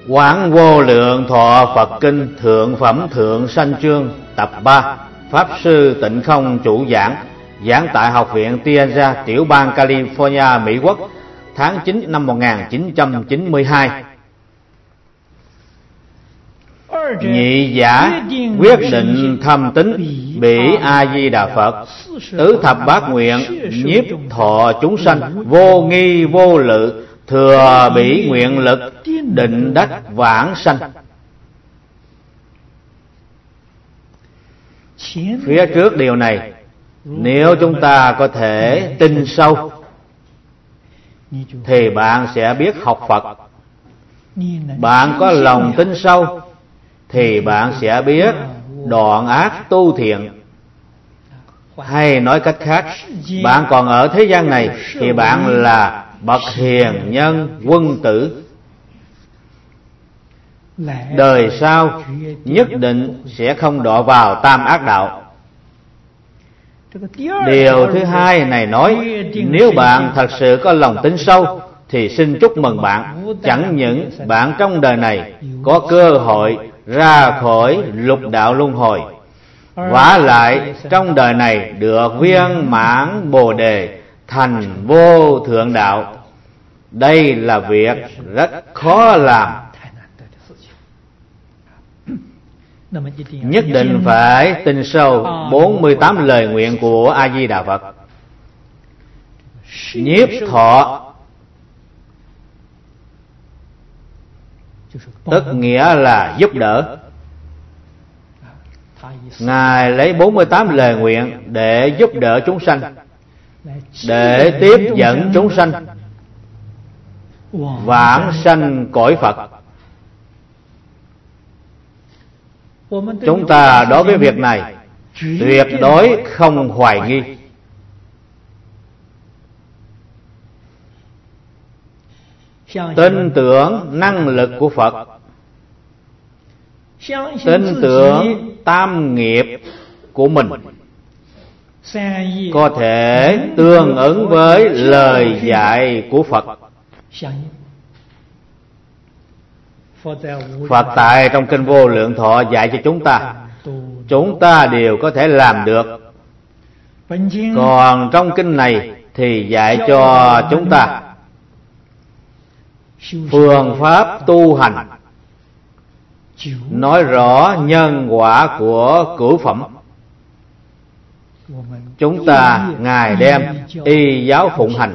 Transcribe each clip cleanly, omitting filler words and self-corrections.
Quán Vô Lượng Thọ Phật Kinh Thượng Phẩm Thượng Sanh Chương Tập 3. Pháp Sư Tịnh Không chủ giảng. Giảng tại Học viện Tianza, tiểu bang California, Mỹ Quốc, tháng 9 năm 1992. Nhị giả quyết định thâm tín bỉ A-di-đà Phật, tứ thập bát nguyện nhiếp thọ chúng sanh, vô nghi vô lự, thừa bỉ nguyện lực, định đắc vãng sanh. Phía trước điều này, nếu chúng ta có thể tin sâu thì bạn sẽ biết học Phật. Bạn có lòng tin sâu thì bạn sẽ biết đoạn ác tu thiện. Hay nói cách khác, bạn còn ở thế gian này thì bạn là bậc hiền nhân quân tử. Đời sau nhất định sẽ không đọa vào tam ác đạo. Điều thứ hai này nói, nếu bạn thật sự có lòng tin sâu thì xin chúc mừng bạn. Chẳng những bạn trong đời này có cơ hội ra khỏi lục đạo luân hồi, vả lại trong đời này được viên mãn Bồ Đề, thành vô thượng đạo. Đây là việc rất khó làm. Nhất định phải tin sâu 48 lời nguyện của A-di-đà Phật. Nhiếp thọ tức nghĩa là giúp đỡ. Ngài lấy 48 lời nguyện để giúp đỡ chúng sanh, để tiếp dẫn chúng sanh vãng sanh cõi Phật. Chúng ta đối với việc này tuyệt đối không hoài nghi. Tin tưởng năng lực của Phật, tin tưởng tam nghiệp của mình có thể tương ứng với lời dạy của Phật. Phật tại trong Kinh Vô Lượng Thọ dạy cho chúng ta đều có thể làm được. Còn trong kinh này thì dạy cho chúng ta phương pháp tu hành, nói rõ nhân quả của cửu phẩm. Chúng ta Ngài đem y giáo phụng hành,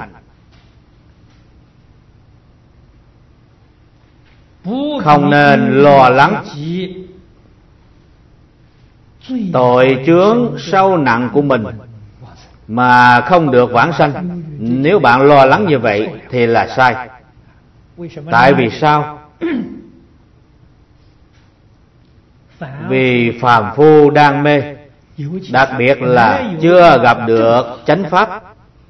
không nên lo lắng tội chướng sâu nặng của mình mà không được vãng sanh. Nếu bạn lo lắng như vậy thì là sai. Tại vì sao? Vì phàm phu đang mê, đặc biệt là chưa gặp được chánh pháp.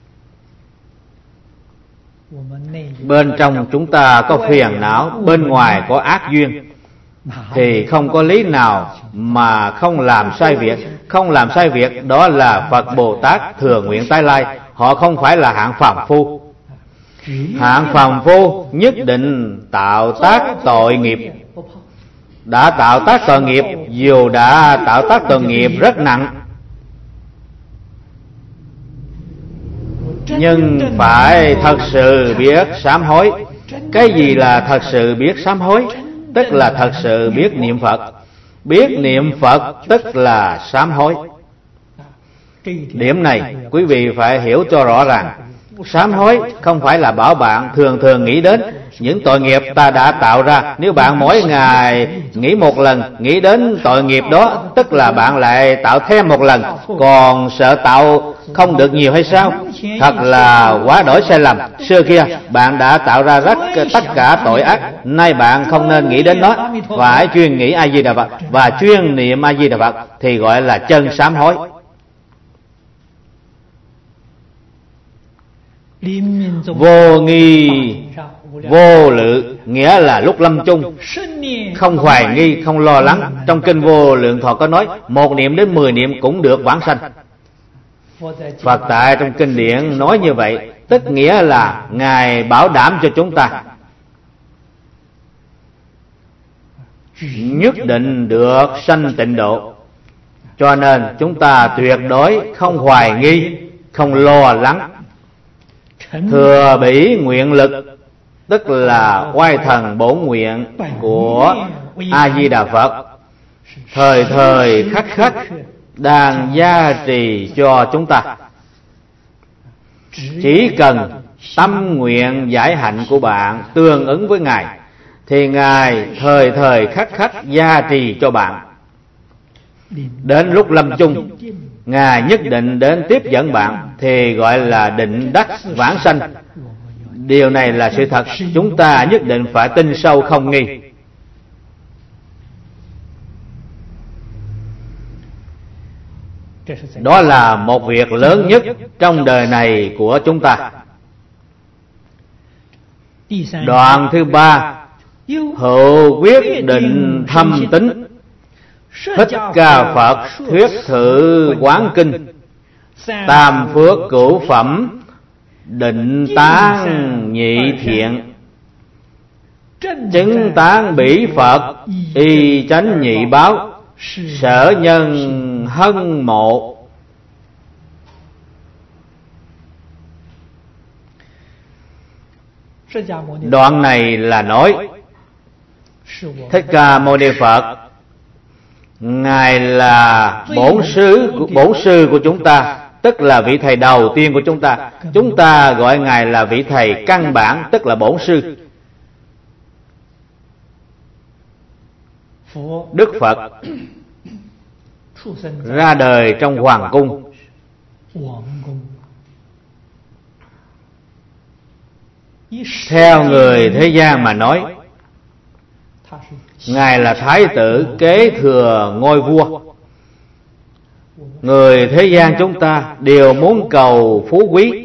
Bên trong chúng ta có phiền não, bên ngoài có ác duyên, thì không có lý nào mà không làm sai việc. Không làm sai việc đó là Phật Bồ Tát thừa nguyện tái lai. Họ không phải là hạng phàm phu. Hạng phàm phu nhất định tạo tác tội nghiệp. Đã tạo tác tội nghiệp, dù đã tạo tác tội nghiệp rất nặng, nhưng phải thật sự biết sám hối. Cái gì là thật sự biết sám hối? Tức là thật sự biết niệm Phật. Biết niệm Phật tức là sám hối. Điểm này quý vị phải hiểu cho rõ ràng. Sám hối không phải là bảo bạn thường thường nghĩ đến những tội nghiệp ta đã tạo ra. Nếu bạn mỗi ngày nghĩ một lần, nghĩ đến tội nghiệp đó, tức là bạn lại tạo thêm một lần. Còn sợ tạo không được nhiều hay sao? Thật là quá đổi sai lầm. Xưa kia bạn đã tạo ra tất cả tội ác, nay bạn không nên nghĩ đến nó, phải chuyên nghĩ A-di-đà Phật và chuyên niệm A-di-đà Phật thì gọi là chân sám hối. Vô nghi vô lự nghĩa là lúc lâm chung không hoài nghi, không lo lắng. Trong Kinh Vô Lượng Thọ có nói 1 niệm đến 10 niệm cũng được vãng sanh. Phật tại trong kinh điển nói như vậy, tức nghĩa là Ngài bảo đảm cho chúng ta nhất định được sanh tịnh độ. Cho nên chúng ta tuyệt đối không hoài nghi, không lo lắng. Thừa bỉ nguyện lực, tức là oai thần bổn nguyện của A Di Đà Phật, thời thời khắc khắc đang gia trì cho chúng ta. Chỉ cần tâm nguyện giải hạnh của bạn tương ứng với Ngài, thì Ngài thời thời khắc khắc gia trì cho bạn. Đến lúc lâm chung, Ngài nhất định đến tiếp dẫn bạn, thì gọi là định đắc vãng sanh. Điều này là sự thật, chúng ta nhất định phải tin sâu không nghi. Đó là một việc lớn nhất trong đời này của chúng ta. Đoạn thứ ba, hữu quyết định thâm tín. Thích Ca Phật thuyết thử quán kinh, tam phước cửu phẩm, định tán nhị thiện, chứng tán bỉ Phật, y chánh nhị báo, sở nhân hân mộ. Đoạn này là nói Thích Ca Mâu Ni Phật, Ngài là bổn sư của chúng ta, tức là vị thầy đầu tiên của chúng ta. Chúng ta gọi Ngài là vị thầy căn bản, tức là bổn sư. Đức Phật ra đời trong hoàng cung. Theo người thế gian mà nói, Ngài là thái tử kế thừa ngôi vua. Người thế gian chúng ta đều muốn cầu phú quý,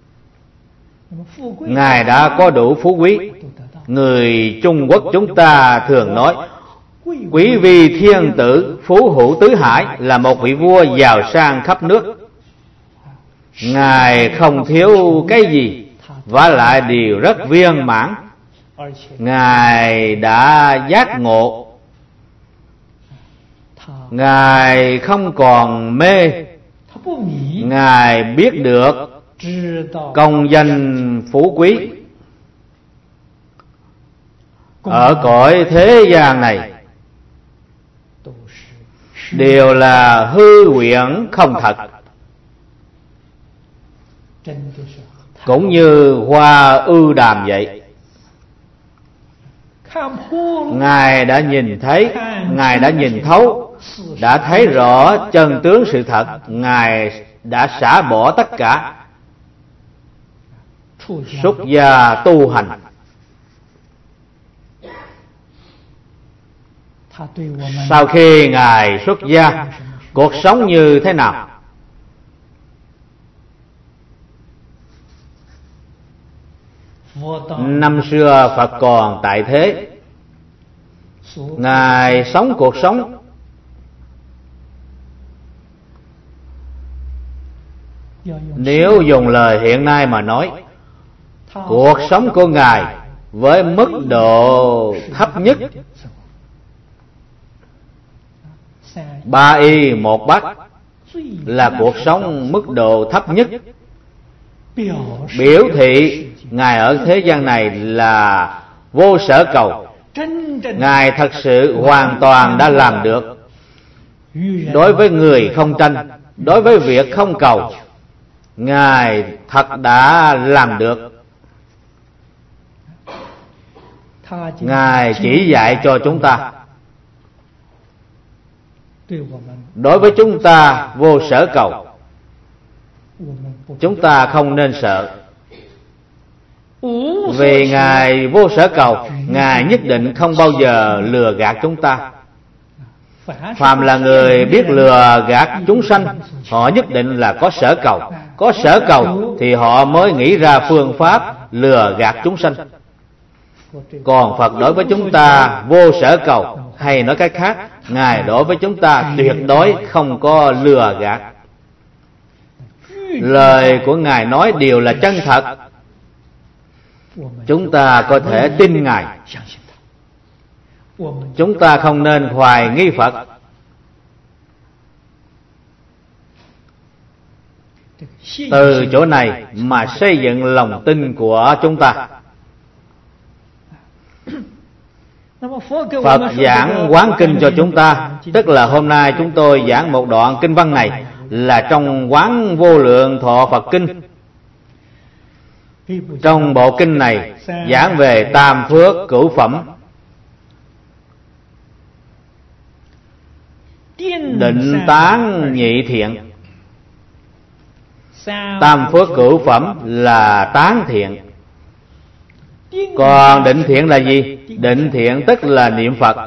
Ngài đã có đủ phú quý. Người Trung Quốc chúng ta thường nói quý vi thiên tử, phú hữu tứ hải, là một vị vua giàu sang khắp nước. Ngài không thiếu cái gì, vả lại đều rất viên mãn. Ngài đã giác ngộ, Ngài không còn mê, Ngài biết được công danh phú quý. Ở cõi thế gian này đều là hư huyễn không thật, cũng như hoa ư đàm vậy. Ngài đã nhìn thấy, Ngài đã nhìn thấu, đã thấy rõ chân tướng sự thật. Ngài đã xả bỏ tất cả, xuất gia tu hành. Sau khi Ngài xuất gia, cuộc sống như thế nào? Năm xưa Phật còn tại thế, Ngài sống cuộc sống nếu dùng lời hiện nay mà nói, cuộc sống của Ngài với mức độ thấp nhất, 3 y 1 bát là cuộc sống mức độ thấp nhất, biểu thị Ngài ở thế gian này là vô sở cầu. Ngài thật sự hoàn toàn đã làm được. Đối với người không tranh, đối với việc không cầu, Ngài thật đã làm được. Ngài chỉ dạy cho chúng ta. Đối với chúng ta vô sở cầu, chúng ta không nên sợ. Vì Ngài vô sở cầu, Ngài nhất định không bao giờ lừa gạt chúng ta. Phàm là người biết lừa gạt chúng sanh, họ nhất định là có sở cầu. Có sở cầu thì họ mới nghĩ ra phương pháp lừa gạt chúng sanh. Còn Phật đối với chúng ta vô sở cầu, hay nói cách khác, Ngài đối với chúng ta tuyệt đối không có lừa gạt. Lời của Ngài nói đều là chân thật. Chúng ta có thể tin Ngài. chúng ta không nên hoài nghi Phật. Từ chỗ này mà xây dựng lòng tin của chúng ta. Phật giảng Quán Kinh cho chúng ta, tức là hôm nay chúng tôi giảng một đoạn kinh văn này là trong Quán Vô Lượng Thọ Phật Kinh. Trong bộ kinh này giảng về tam phước cửu phẩm: định tán nhị thiện. Tam phước cửu phẩm là tán thiện. Còn định thiện là gì? Định thiện tức là niệm Phật.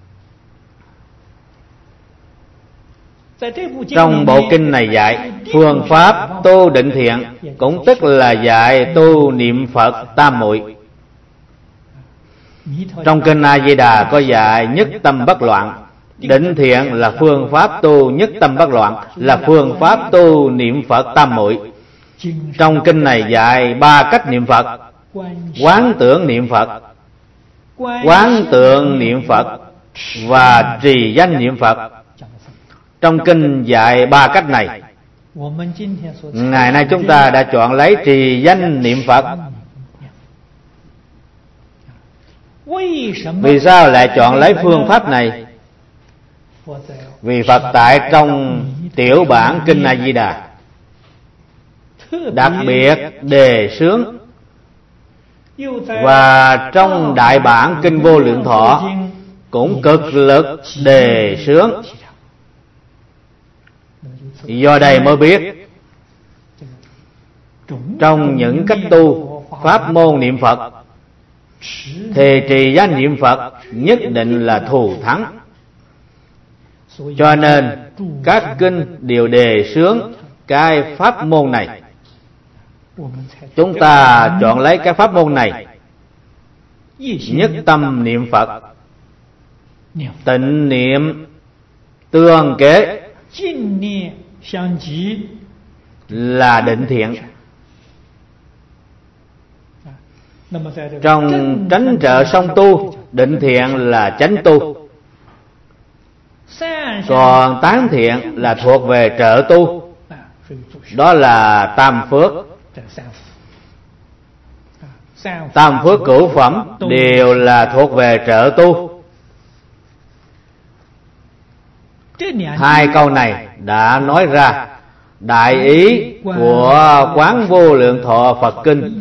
Trong bộ kinh này dạy phương pháp tu định thiện, cũng tức là dạy tu niệm Phật tam muội. Trong kinh A Di Đà có dạy nhất tâm bất loạn. Định thiện là phương pháp tu nhất tâm bất loạn, là phương pháp tu niệm Phật tam muội. Trong kinh này dạy 3 cách niệm Phật: quán tưởng niệm Phật, quán tượng niệm Phật và trì danh niệm Phật. Trong kinh dạy 3 cách này. Ngày nay chúng ta đã chọn lấy trì danh niệm Phật. Vì sao lại chọn lấy phương pháp này? Vì Phật tại trong tiểu bản kinh A Di Đà đặc biệt đề xướng, và trong đại bản kinh Vô Lượng Thọ cũng cực lực đề xướng. Do đây mới biết trong những cách tu pháp môn niệm Phật thì trì danh niệm Phật nhất định là thù thắng. Cho nên các kinh đều đề xướng cái pháp môn này. Chúng ta chọn lấy cái pháp môn này: nhất tâm niệm Phật, tịnh niệm tương kế là định thiện. Trong tránh trợ song tu, định thiện là chánh tu. Còn tán thiện là thuộc về trợ tu, đó là tam phước. Tam phước cửu phẩm đều là thuộc về trợ tu. 2 câu này đã nói ra đại ý của Quán Vô Lượng Thọ Phật Kinh.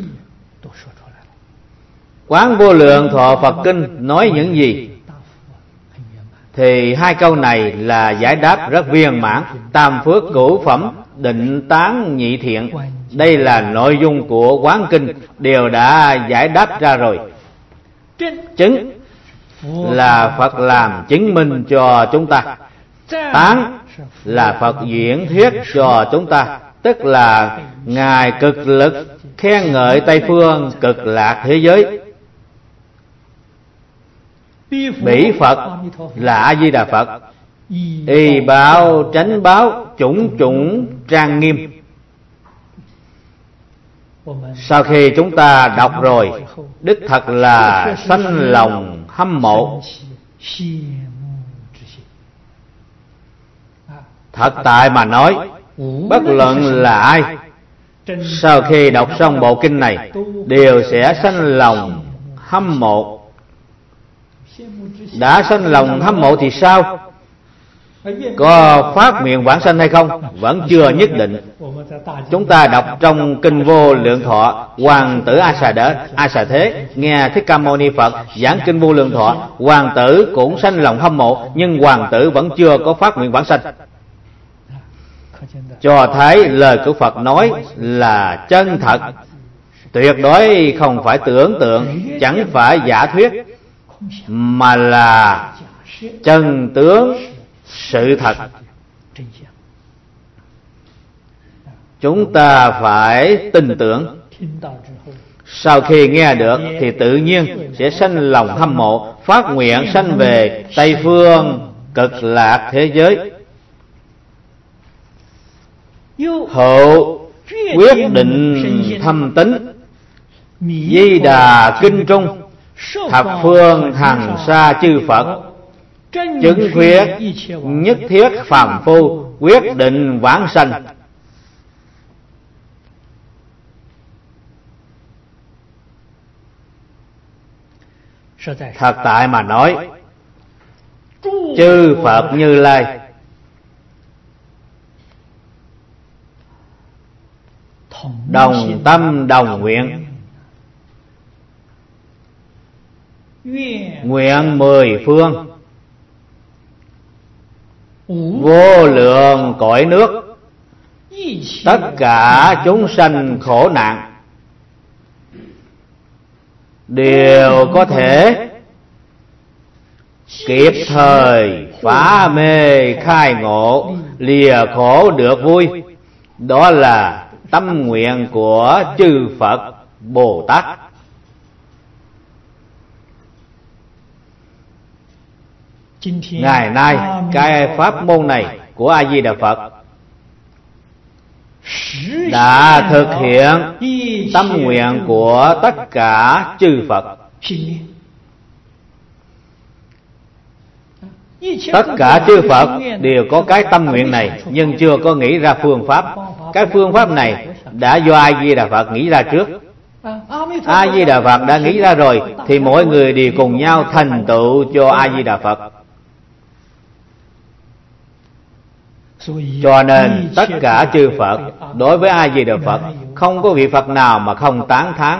Quán Vô Lượng Thọ Phật Kinh nói những gì? Thì 2 câu này là giải đáp rất viên mãn. Tam phước cửu phẩm, định tán nhị thiện, đây là nội dung của Quán Kinh, đều đã giải đáp ra rồi. Chứng là Phật làm chứng minh cho chúng ta. Tán là Phật diễn thuyết cho chúng ta, tức là Ngài cực lực khen ngợi Tây Phương Cực Lạc thế giới. Bỉ Phật là A Di Đà Phật, y báo tránh báo, chủng chủng trang nghiêm. Sau khi chúng ta đọc rồi, đích thật là sanh lòng hâm mộ. Thật tại mà nói, bất luận là ai, sau khi đọc xong bộ kinh này đều sẽ sanh lòng hâm mộ. Đã sanh lòng hâm mộ thì sao? Có phát nguyện vãng sanh hay không? Vẫn chưa nhất định. Chúng ta đọc trong kinh Vô Lượng Thọ, hoàng tử A Xà Thế nghe Thích Ca Mâu Ni Phật giảng kinh Vô Lượng Thọ, hoàng tử cũng sanh lòng hâm mộ, nhưng hoàng tử vẫn chưa có phát nguyện vãng sanh, cho thấy lời của Phật nói là chân thật, tuyệt đối không phải tưởng tượng, chẳng phải giả thuyết, mà là chân tướng sự thật. Chúng ta phải tin tưởng. Sau khi nghe được thì tự nhiên sẽ sanh lòng hâm mộ, phát nguyện sanh về Tây Phương Cực Lạc thế giới. Hậu quyết định thâm tín, Di Đà Kinh Trung thập phương hằng sa chư Phật, chứng khuyết nhất thiết phàm phu, quyết định vãng sanh. Thật tại mà nói, chư Phật Như Lai đồng tâm đồng nguyện, nguyện mười phương vô lượng cõi nước, tất cả chúng sanh khổ nạn đều có thể kịp thời phá mê khai ngộ, lìa khổ được vui. Đó là tâm nguyện của chư Phật Bồ Tát. Ngày nay cái pháp môn này của A Di Đà Phật đã thực hiện tâm nguyện của tất cả chư Phật. Tất cả chư Phật đều có cái tâm nguyện này, nhưng chưa có nghĩ ra phương pháp. Cái phương pháp này đã do A Di Đà Phật nghĩ ra trước. A Di Đà Phật đã nghĩ ra rồi thì mỗi người đều cùng nhau thành tựu cho A Di Đà Phật. Cho nên tất cả chư Phật đối với A Di Đà Phật không có vị Phật nào mà không tán thán.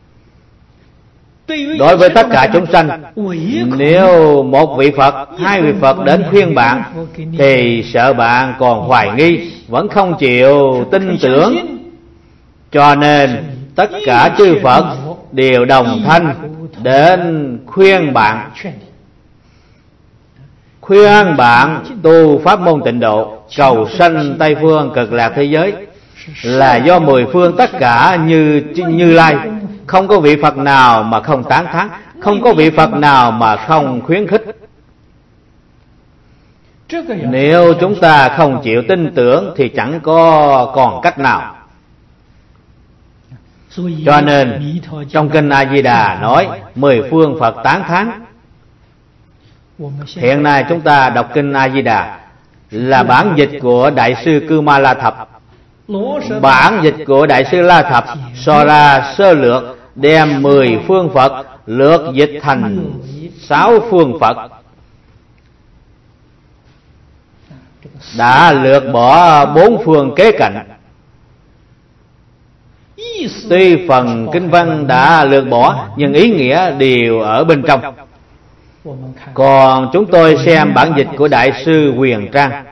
Đối với tất cả chúng sanh, nếu một vị Phật, hai vị Phật đến khuyên bạn thì sợ bạn còn hoài nghi, vẫn không chịu tin tưởng. Cho nên tất cả chư Phật đều đồng thanh đến khuyên bạn, khuyên bạn tu pháp môn tịnh độ, cầu sanh Tây phương cực lạc thế giới, là do mười phương tất cả Như Lai. Không có vị Phật nào mà không tán thán, không có vị Phật nào mà không khuyến khích. Nếu chúng ta không chịu tin tưởng thì chẳng có còn cách nào. Cho nên trong kinh A Di Đà nói mười phương Phật tán thán. Hiện nay chúng ta đọc kinh A Di Đà là bản dịch của Đại sư Cư Ma La Thập. Bản dịch của Đại sư La Thập so ra sơ lược, đem 10 phương Phật lược dịch thành 6 phương Phật, đã lược bỏ 4 phương kế cạnh. Tuy phần kinh văn đã lược bỏ nhưng ý nghĩa đều ở bên trong. Còn chúng tôi xem bản dịch của Đại sư Huyền Trang,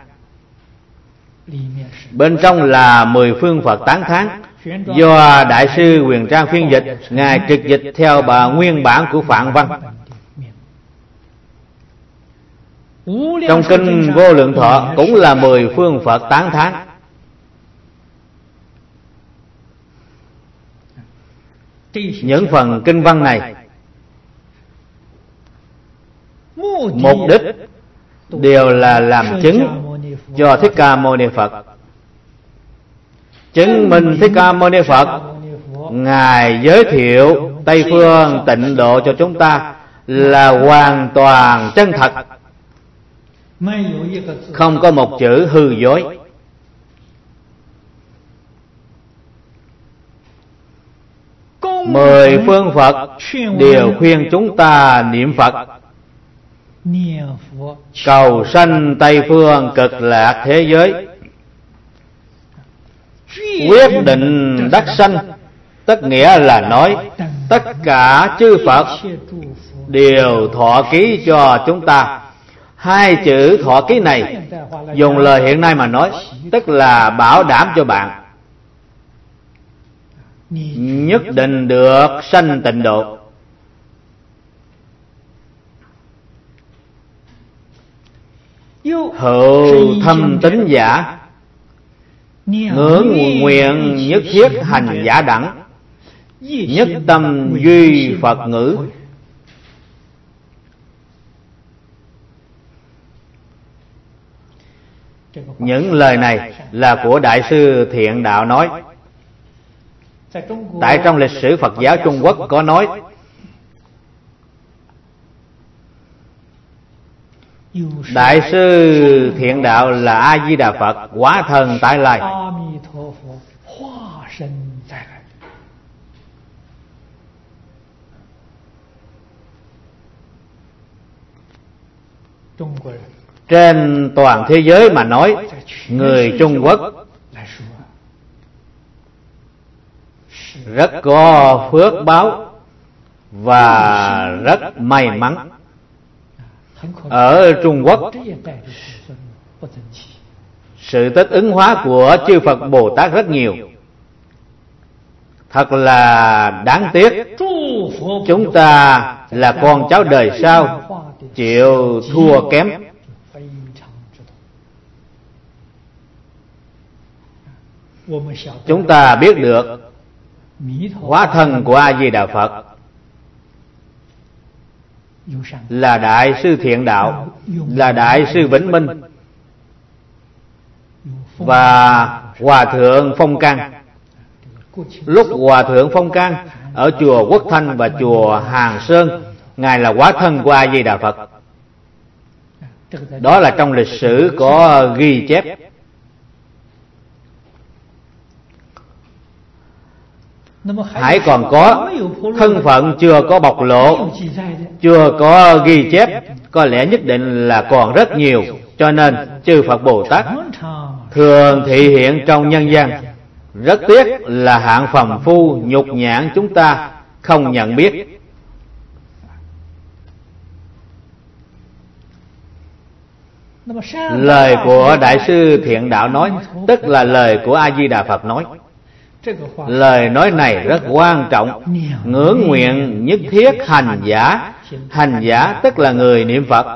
bên trong là 10 phương Phật tán thán. Do Đại sư Huyền Trang phiên dịch, ngài trực dịch theo nguyên bản của Phạn Văn. Trong kinh Vô Lượng Thọ cũng là 10 phương Phật tán thán. Những phần kinh văn này mục đích đều là làm chứng cho Thích Ca Mâu Ni Phật, chứng minh Thích Ca Mâu Ni Phật ngài giới thiệu Tây phương tịnh độ cho chúng ta là hoàn toàn chân thật, không có một chữ hư dối. Mười phương Phật đều khuyên chúng ta niệm Phật, cầu sanh Tây phương cực lạc thế giới, quyết định đắc sanh. Tất nghĩa là nói tất cả chư Phật đều thọ ký cho chúng ta. Hai chữ thọ ký này dùng lời hiện nay mà nói, tức là bảo đảm cho bạn nhất định được sanh tịnh độ. Hữu thâm tín giả, ngưỡng nguyện nhất thiết hành giả đẳng, nhất tâm duy Phật ngữ. Những lời này là của Đại sư Thiện Đạo nói. Tại trong lịch sử Phật giáo Trung Quốc có nói, Đại sư Thiện Đạo là A Di Đà Phật, Quả Thần tại lai. Trên toàn thế giới mà nói, người Trung Quốc rất có phước báo và rất may mắn. Ở Trung Quốc, sự tích ứng hóa của chư Phật Bồ Tát rất nhiều. Thật là đáng tiếc, chúng ta là con cháu đời sau chịu thua kém. Chúng ta biết được hóa thân của A Di Đà Phật là Đại sư Thiện Đạo, là Đại sư Vĩnh Minh và Hòa thượng Phong Can. Lúc Hòa thượng Phong Can ở chùa Quốc Thanh và chùa Hàng Sơn, Ngài là hóa thân của A Di Đà Phật. Đó là trong lịch sử có ghi chép. Hãy còn có thân phận chưa có bộc lộ, chưa có ghi chép, có lẽ nhất định là còn rất nhiều. Cho nên chư Phật Bồ Tát thường thị hiện trong nhân gian. Rất tiếc là hạng phàm phu nhục nhãn chúng ta không nhận biết. Lời của Đại sư Thiện Đạo nói, tức là lời của A Di Đà Phật nói. Lời nói này rất quan trọng. Ngưỡng nguyện nhất thiết hành giả. Hành giả tức là người niệm Phật.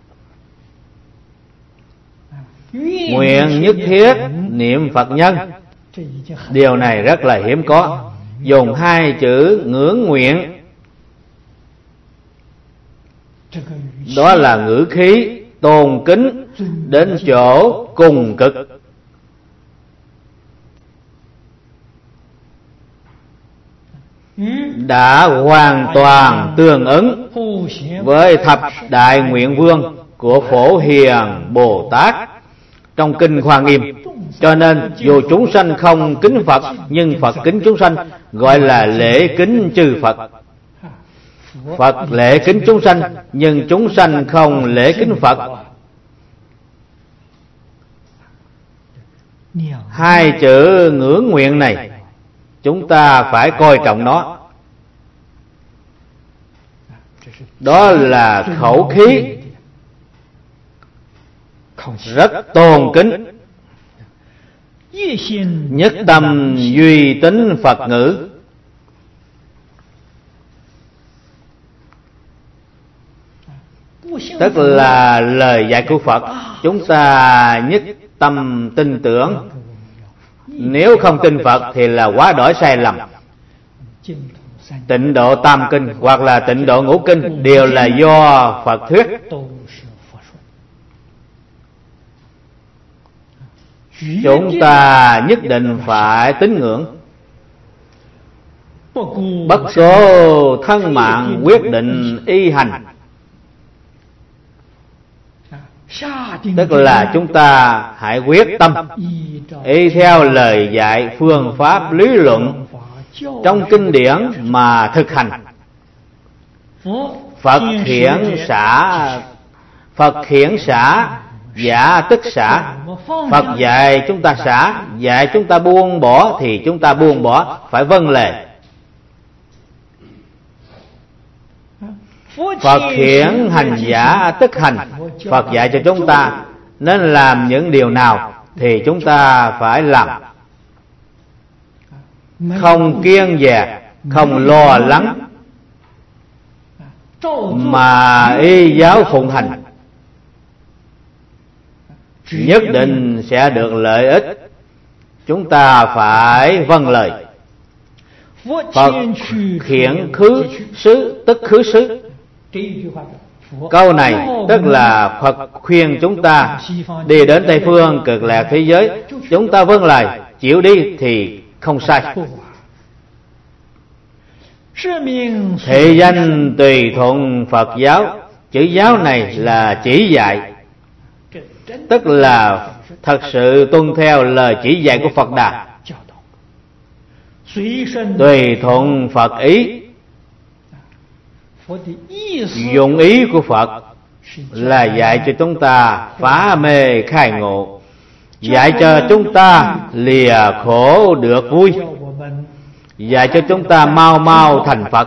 Nguyện nhất thiết niệm Phật nhân. Điều này rất là hiếm có. Dùng hai chữ ngưỡng nguyện, đó là ngữ khí tôn kính đến chỗ cùng cực. Đã hoàn toàn tương ứng với thập đại nguyện vương của Phổ Hiền Bồ Tát trong kinh Hoa Nghiêm. Cho nên dù chúng sanh không kính Phật, nhưng Phật kính chúng sanh, gọi là lễ kính chư Phật. Phật lễ kính chúng sanh, nhưng chúng sanh không lễ kính Phật. Hai chữ ngưỡng nguyện này chúng ta phải coi trọng nó. Đó là khẩu khí rất tôn kính. Nhất tâm duy tín Phật ngữ. Tức là lời dạy của Phật, chúng ta nhất tâm tin tưởng. Nếu không tin Phật thì là quá đổi sai lầm. Tịnh độ tam kinh hoặc là tịnh độ ngũ kinh đều là do Phật thuyết. Chúng ta nhất định phải tín ngưỡng. Bất số thân mạng quyết định y hành. Tức là chúng ta hãy quyết tâm y theo lời dạy, phương pháp, lý luận trong kinh điển mà thực hành. Phật hiển xả, giả tức xả. Phật dạy chúng ta xả, dạy chúng ta buông bỏ thì chúng ta buông bỏ, phải vâng lời. Phật hiển hành giả tức hành. Phật dạy cho chúng ta nên làm những điều nào thì chúng ta phải làm. Không kiêng dè, không lo lắng, mà y giáo phụng hành, nhất định sẽ được lợi ích. Chúng ta phải vâng lời. Phật hiển khứ xứ tức khứ xứ. Câu này tức là Phật khuyên chúng ta đi đến Tây Phương Cực Lạc thế giới, chúng ta vâng lời chịu đi thì không sai. Thị danh tùy thuận Phật giáo, Chữ giáo này là chỉ dạy, tức là thật sự tuân theo lời chỉ dạy của Phật Đà, tùy thuận Phật ý. Dụng ý của Phật là dạy cho chúng ta phá mê khai ngộ, dạy cho chúng ta lìa khổ được vui, dạy cho chúng ta mau mau thành Phật.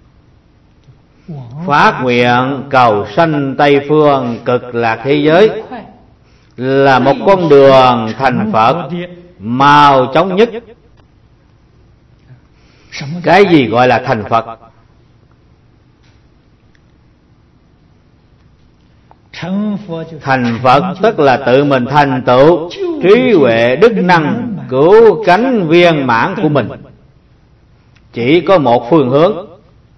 Phát nguyện cầu sanh Tây Phương cực lạc thế giới là một con đường thành Phật mau chóng nhất. Cái gì gọi là thành Phật? Thành Phật tức là tự mình thành tựu trí huệ đức năng cứu cánh viên mãn của mình. Chỉ có một phương hướng.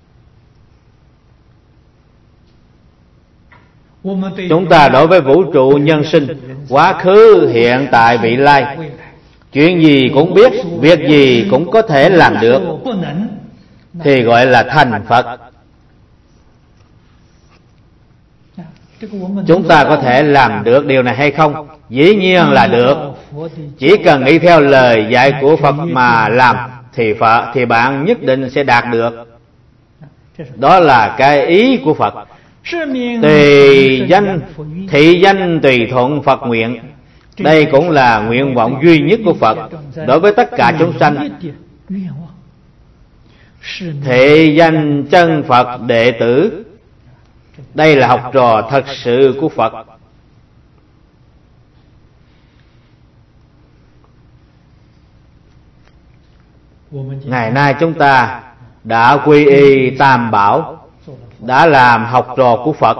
Chúng ta đối với vũ trụ nhân sinh, quá khứ, hiện tại, vị lai, chuyện gì cũng biết, việc gì cũng có thể làm được, thì gọi là thành Phật. Chúng ta có thể làm được điều này hay không? Dĩ nhiên là được. Chỉ cần nghĩ theo lời dạy của Phật mà làm thì bạn nhất định sẽ đạt được. Đó là cái ý của Phật. Thị danh tùy thuận Phật nguyện. Đây cũng là nguyện vọng duy nhất của Phật đối với tất cả chúng sanh. Thị danh chân Phật đệ tử. Đây là học trò thật sự của Phật. Ngày nay chúng ta đã quy y Tam Bảo, đã làm học trò của Phật.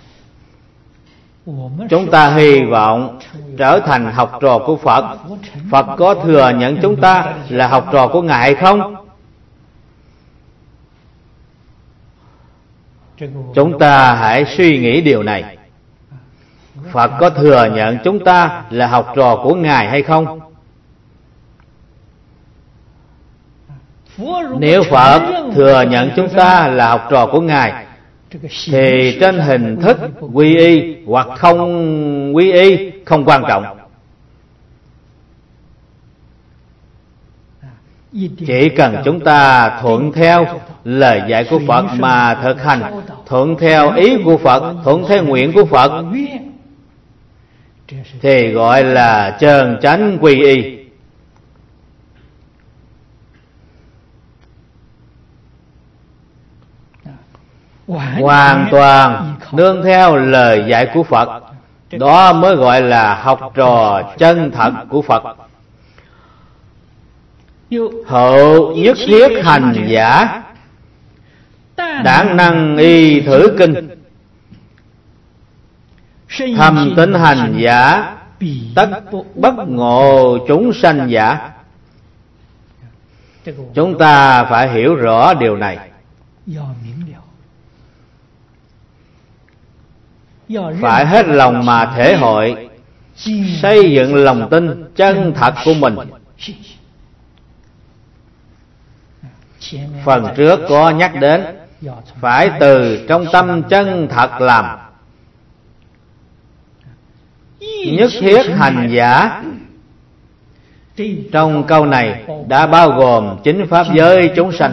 Chúng ta hy vọng trở thành học trò của Phật. Phật có thừa nhận chúng ta là học trò của Ngài hay không? Chúng ta hãy suy nghĩ điều này. Phật có thừa nhận chúng ta là học trò của Ngài hay không? Nếu Phật thừa nhận chúng ta là học trò của Ngài, thì trên hình thức quy y hoặc không quy y không quan trọng. Chỉ cần chúng ta thuận theo lời dạy của Phật mà thực hành, thuận theo ý của Phật, thuận theo nguyện của Phật, thì gọi là chân chánh quy y. Hoàn toàn nương theo lời dạy của Phật, đó mới gọi là học trò chân thật của Phật. Hậu nhất thiết hành giả, đảng năng y thử kinh. Thầm tính hành giả, tất bất ngộ chúng sanh giả. Chúng ta phải hiểu rõ điều này. Phải hết lòng mà thể hội, xây dựng lòng tin chân thật của mình. Phần trước có nhắc đến, phải từ trong tâm chân thật làm. Nhất thiết hành giả, trong câu này đã bao gồm chính pháp giới chúng sanh.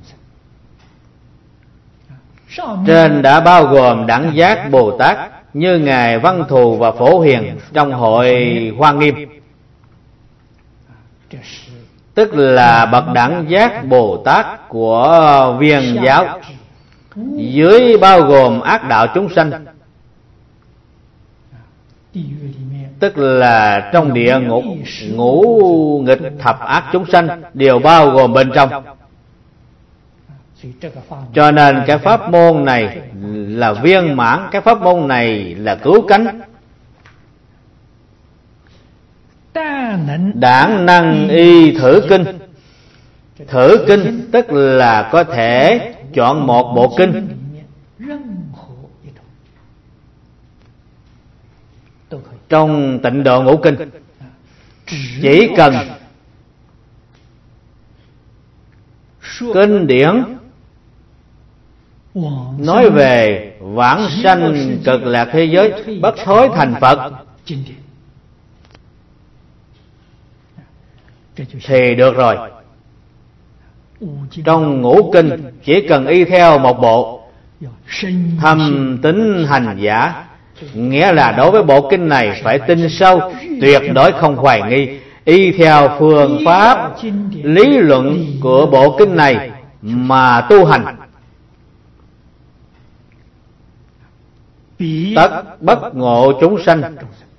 Trên đã bao gồm đẳng giác Bồ Tát như Ngài Văn Thù và Phổ Hiền trong hội Hoa Nghiêm, tức là bậc đẳng giác Bồ Tát của Viên giáo. Dưới bao gồm ác đạo chúng sanh, tức là trong địa ngục ngũ nghịch thập ác chúng sanh đều bao gồm bên trong. Cho nên cái pháp môn này là viên mãn, cái pháp môn này là cứu cánh. Đảng năng y thử kinh. Thử kinh tức là có thể chọn một bộ kinh, trong Tịnh Độ Ngũ Kinh. Chỉ cần kinh điển nói về vãng sanh cực lạc thế giới, bất thối thành Phật thì được rồi. Trong ngũ kinh chỉ cần y theo một bộ, thâm tín hành giả, nghĩa là đối với bộ kinh này phải tin sâu, tuyệt đối không hoài nghi, y theo phương pháp lý luận của bộ kinh này mà tu hành, tất bất ngộ chúng sanh.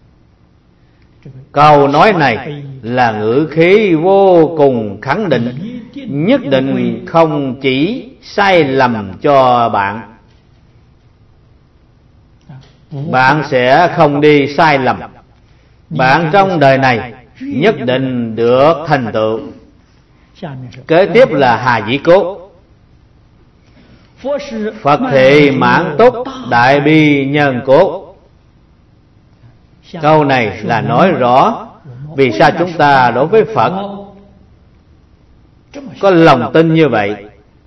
Câu nói này là ngữ khí vô cùng khẳng định, nhất định không chỉ sai lầm cho bạn, bạn sẽ không đi sai lầm. Bạn trong đời này nhất định được thành tựu. Kế tiếp là Hà Dĩ Cố. Phật thị mãn túc, đại bi nhân cố. Câu này là nói rõ vì sao chúng ta đối với Phật có lòng tin như vậy.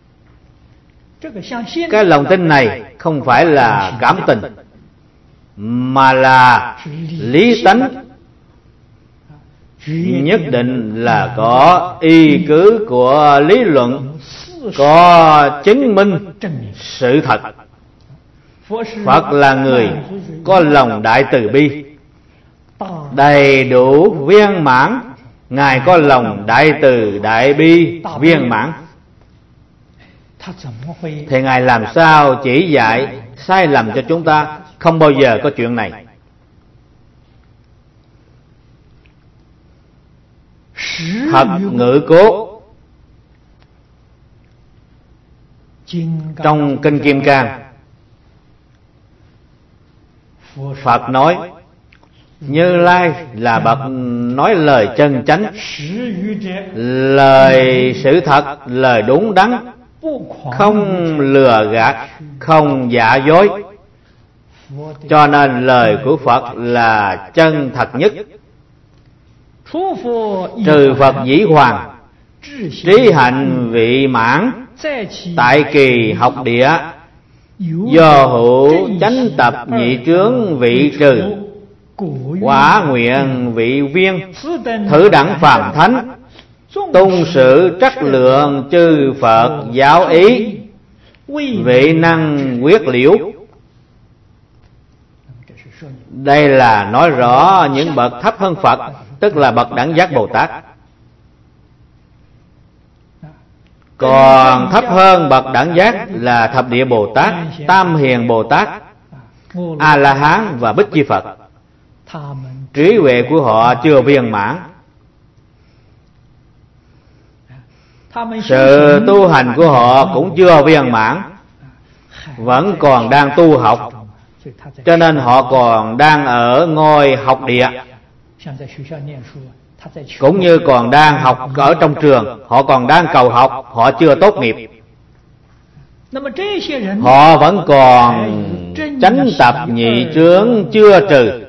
Cái lòng tin này không phải là cảm tình, mà là lý tánh, nhất định là có y cứ của lý luận, có chứng minh sự thật. Phật là người có lòng đại từ bi, đầy đủ viên mãn. Ngài có lòng đại từ đại bi viên mãn, thì Ngài làm sao chỉ dạy sai lầm cho chúng ta? Không bao giờ có chuyện này. Thật ngữ cố. Trong Kinh Kim Cang, Phật nói Như Lai là bậc nói lời chân chánh, lời sự thật, lời đúng đắn, không lừa gạt, không giả dối. Cho nên lời của Phật là chân thật nhất. Trừ Phật dĩ hoàng, trí hạnh vị mãn, tại kỳ học địa, do hữu chánh tập nhị trướng vị trừ, quả nguyện vị viên, thử đẳng phàm thánh, tung sự trắc lượng chư Phật giáo ý, vị năng quyết liễu. Đây là nói rõ những bậc thấp hơn Phật, tức là bậc đẳng giác Bồ Tát. Còn thấp hơn bậc đẳng giác là thập địa Bồ Tát, Tam Hiền Bồ Tát, A La Hán và Bích Chi Phật. Trí huệ của họ chưa viên mãn, sự tu hành của họ cũng chưa viên mãn, vẫn còn đang tu học, cho nên họ còn đang ở ngôi học địa, cũng như còn đang học ở trong trường, họ còn đang cầu học, họ chưa tốt nghiệp. Họ vẫn còn chánh tập nhị trướng chưa trừ.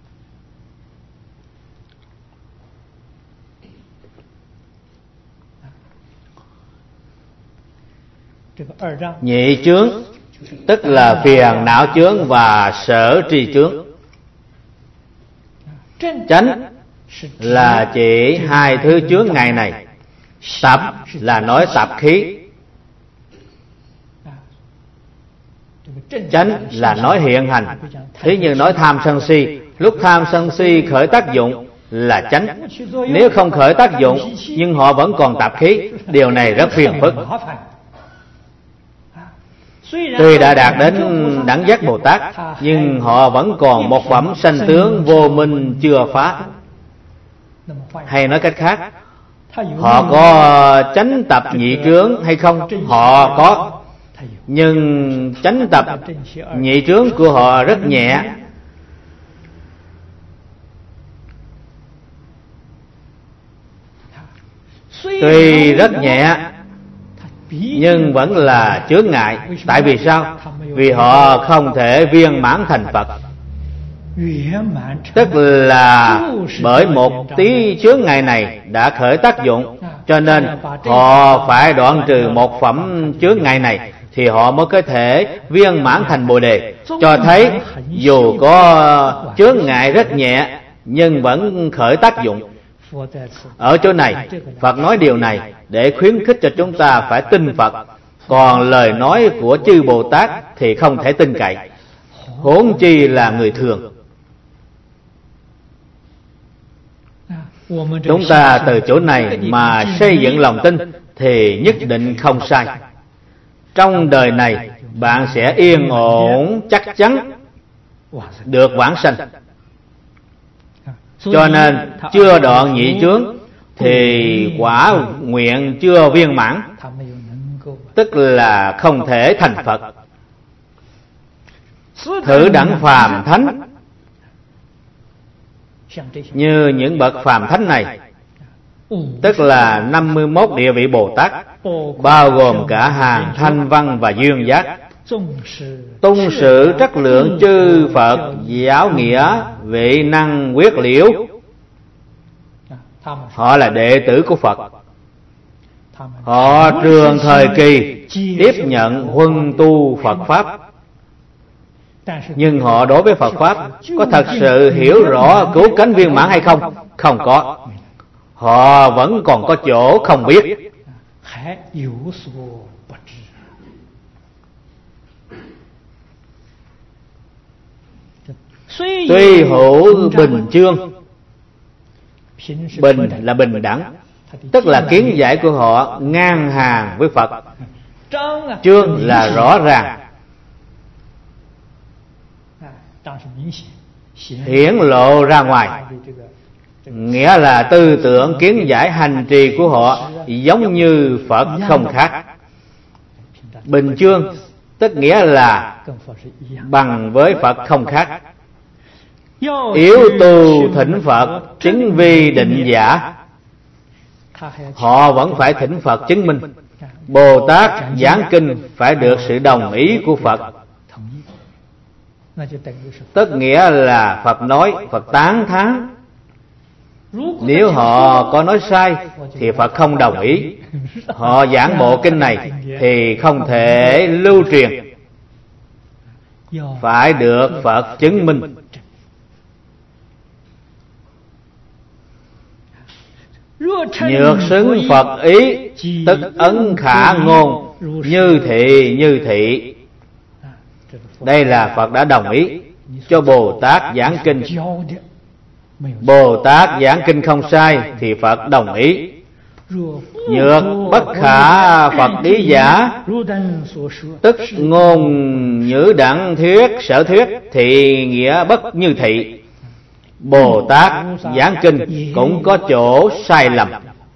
Nhị chướng tức là phiền não chướng và sở tri chướng. Chánh là chỉ hai thứ chướng ngại này. Tập là nói tập khí, chánh là nói hiện hành. Thí như nói tham sân si, lúc tham sân si khởi tác dụng là chánh. Nếu không khởi tác dụng nhưng họ vẫn còn tập khí, điều này rất phiền phức. Tuy đã đạt đến đẳng giác Bồ Tát, nhưng họ vẫn còn một phẩm sanh tướng vô minh chưa phá. Hay nói cách khác, họ có chánh tập nhị trướng hay không? Họ có, nhưng chánh tập nhị trướng của họ rất nhẹ. Tuy rất nhẹ nhưng vẫn là chướng ngại. Tại vì sao? Vì họ không thể viên mãn thành Phật. Tức là bởi một tí chướng ngại này đã khởi tác dụng, cho nên họ phải đoạn trừ một phẩm chướng ngại này thì họ mới có thể viên mãn thành Bồ Đề. Cho thấy dù có chướng ngại rất nhẹ nhưng vẫn khởi tác dụng. Ở chỗ này Phật nói điều này để khuyến khích cho chúng ta phải tin Phật. Còn lời nói của chư Bồ Tát thì không thể tin cậy, huống chi là người thường. Chúng ta từ chỗ này mà xây dựng lòng tin thì nhất định không sai. Trong đời này bạn sẽ yên ổn chắc chắn được vãng sanh. Cho nên chưa đoạn nhị chướng thì quả nguyện chưa viên mãn, tức là không thể thành Phật. Thử đẳng phàm thánh, như những bậc phàm thánh này, tức là 51 địa vị Bồ Tát, bao gồm cả hàng thanh văn và duyên giác, tung sự trắc lượng chư Phật giáo nghĩa, vị năng quyết liễu. Họ là đệ tử của Phật. Họ trường thời kỳ tiếp nhận huân tu Phật Pháp, nhưng họ đối với Phật Pháp có thật sự hiểu rõ cứu cánh viên mãn hay không? Không có. Họ vẫn còn có chỗ không biết. Tuy hữu bình chương, bình là bình đẳng, tức là kiến giải của họ ngang hàng với Phật. Chương là rõ ràng, hiển lộ ra ngoài, nghĩa là tư tưởng kiến giải hành trì của họ giống như Phật không khác. Bình chương tức nghĩa là bằng với Phật không khác. Yếu tu thỉnh Phật chứng vi định giả, họ vẫn phải thỉnh Phật chứng minh. Bồ Tát giảng kinh phải được sự đồng ý của Phật, tức nghĩa là Phật nói, Phật tán thán. Nếu họ có nói sai thì Phật không đồng ý. Họ giảng bộ kinh này thì không thể lưu truyền, phải được Phật chứng minh. Nhược xứng Phật ý, tức ấn khả ngôn, như thị như thị. Đây là Phật đã đồng ý cho Bồ Tát giảng kinh. Bồ Tát giảng kinh không sai thì Phật đồng ý. Nhược bất khả Phật ý giả, tức ngôn nhữ đẳng thuyết sở thuyết, thì nghĩa bất như thị. Bồ Tát giảng kinh cũng có chỗ sai lầm.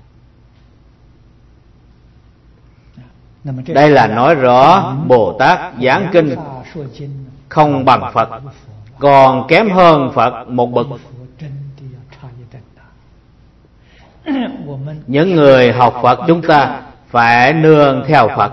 Đây là nói rõ Bồ Tát giảng kinh không bằng Phật, còn kém hơn Phật một bậc. Những người học Phật chúng ta phải nương theo Phật.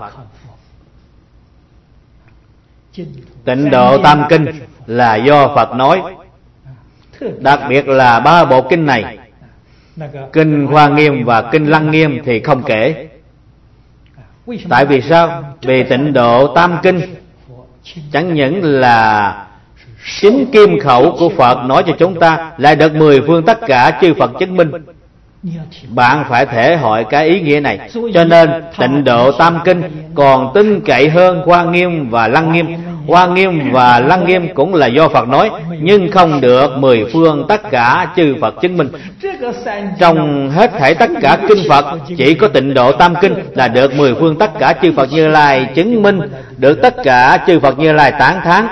Tịnh Độ Tam Kinh là do Phật nói, đặc biệt là 3 bộ kinh này. Kinh Hoa Nghiêm và kinh Lăng Nghiêm thì không kể. Tại vì sao? Vì Tịnh Độ Tam Kinh chẳng những là chính kim khẩu của Phật nói cho chúng ta, lại được 10 phương tất cả chư Phật chứng minh. Bạn phải thể hội cái ý nghĩa này. Cho nên Tịnh Độ Tam Kinh còn tin cậy hơn Hoa Nghiêm và Lăng Nghiêm. Hoa Nghiêm và Lăng Nghiêm cũng là do Phật nói, nhưng không được 10 phương tất cả chư Phật chứng minh. Trong hết thảy tất cả kinh Phật, chỉ có Tịnh Độ Tam Kinh là được 10 phương tất cả chư Phật Như Lai chứng minh, được tất cả chư Phật Như Lai tán thán.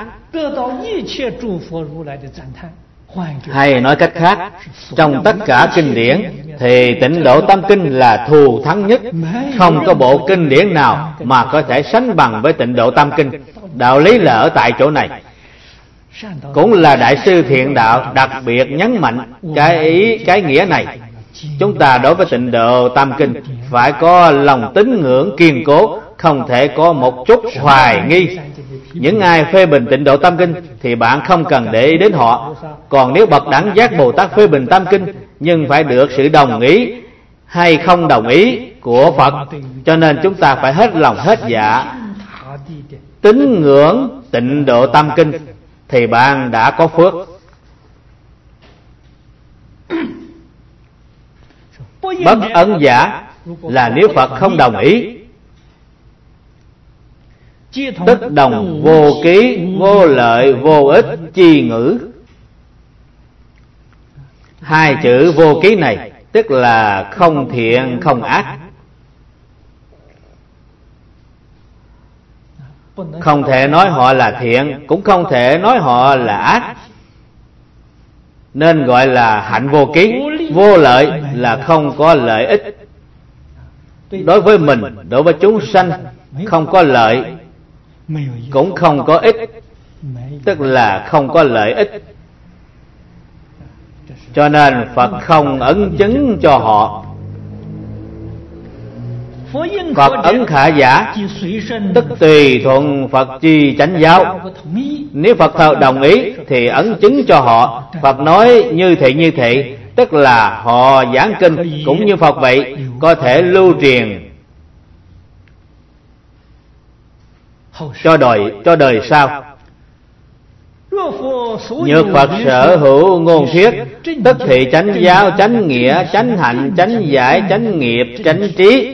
Hay nói cách khác, trong tất cả kinh điển thì Tịnh Độ Tam Kinh là thù thắng nhất. Không có bộ kinh điển nào mà có thể sánh bằng với Tịnh Độ Tam Kinh. Đạo lý là ở tại chỗ này. Cũng là Đại sư Thiện Đạo đặc biệt nhấn mạnh cái nghĩa này. Chúng ta đối với Tịnh Độ Tam Kinh phải có lòng tín ngưỡng kiên cố, không thể có một chút hoài nghi. Những ai phê bình Tịnh Độ Tam Kinh thì bạn không cần để ý đến họ. Còn nếu bậc đẳng giác Bồ Tát phê bình Tam Kinh, nhưng phải được sự đồng ý hay không đồng ý của Phật. Cho nên chúng ta phải hết lòng hết dạ tín ngưỡng Tịnh Độ Tam Kinh thì bạn đã có phước. Bất ấn giả là nếu Phật không đồng ý, tức đồng vô ký, vô lợi, vô ích, chi ngữ. Hai chữ vô ký này tức là không thiện không ác. Không thể nói họ là thiện, cũng không thể nói họ là ác, nên gọi là hạnh vô ký. Vô lợi là không có lợi ích. Đối với mình, đối với chúng sanh, không có lợi, cũng không có ích, tức là không có lợi ích. Cho nên Phật không ấn chứng cho họ. Phật ấn khả giả, tức tùy thuận Phật chi chánh giáo. Nếu Phật thờ đồng ý thì ấn chứng cho họ. Phật nói như thị, tức là họ giảng kinh cũng như Phật vậy, có thể lưu truyền cho đời sau. Nhược Phật sở hữu ngôn thuyết, tức thị chánh giáo, chánh nghĩa, chánh hạnh, chánh giải, chánh nghiệp, chánh trí.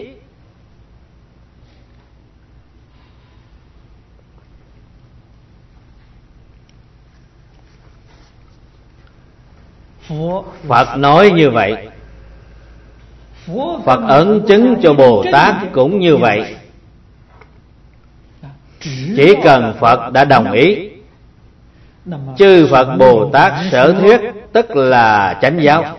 Phật nói như vậy. Phật ấn chứng cho Bồ Tát cũng như vậy. Chỉ cần Phật đã đồng ý, chư Phật Bồ Tát sở thuyết tức là chánh giáo.